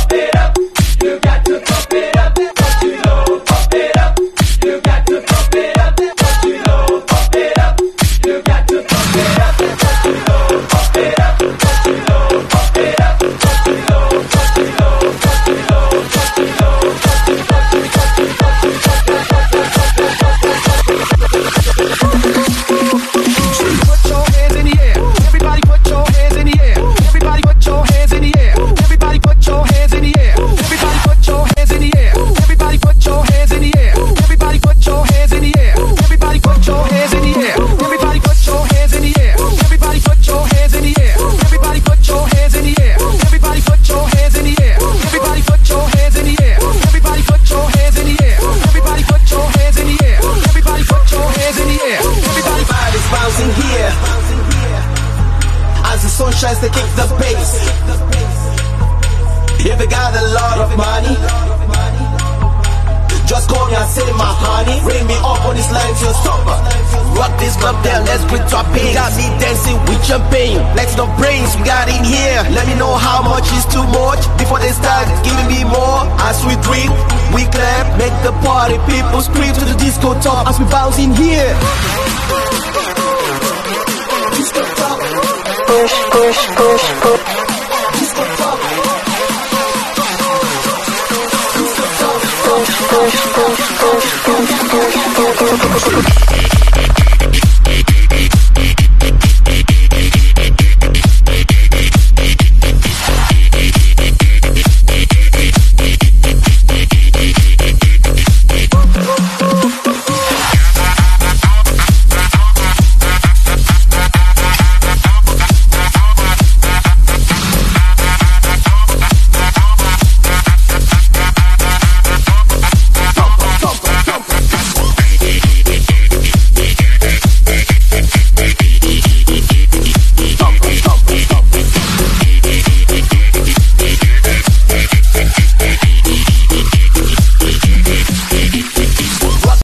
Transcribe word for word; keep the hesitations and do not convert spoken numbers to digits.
pump it up. You got to pump it up. Don't you know? Pump it up. You got to pump it up. Don't you know? Pump it up. You got to pump it up. Don't you know? Pump it up. Don't you know? Pump it up. Don't you know? Don't you know? Don't you know? Don't you know? Don't you know? Put your hands in the air. Everybody put your hands in the air. Everybody put your hands in the air. Everybody put your hands in the air. Everybody put your hands in the air. Everybody put your hands in the air. Everybody put your hands in the air. Everybody put your hands in the air. Everybody put your hands in the air. Everybody put your hands in the air. Everybody put your hands in the air. Everybody put your hands in the air. Everybody put your hands in the air. Everybody put your hands in the air. Everybody put your hands in the air. Everybody put your hands in the air. Everybody Everybody's bouncing here. As the sun shines, they kick the bass. If you got a lot of money, just call me and say my honey. Bring me up on this line till supper. Rock this club there, let's quit our pain. Got me dancing with champagne. Let's no brains, we got in here. Let me know how much is too much before they start giving me more. As we drink, we clap, make the party people scream to the disco top as we bounce in here. Disco top. Push, push, push, push. Disco top. Push, push, push, push, push, push, push, push.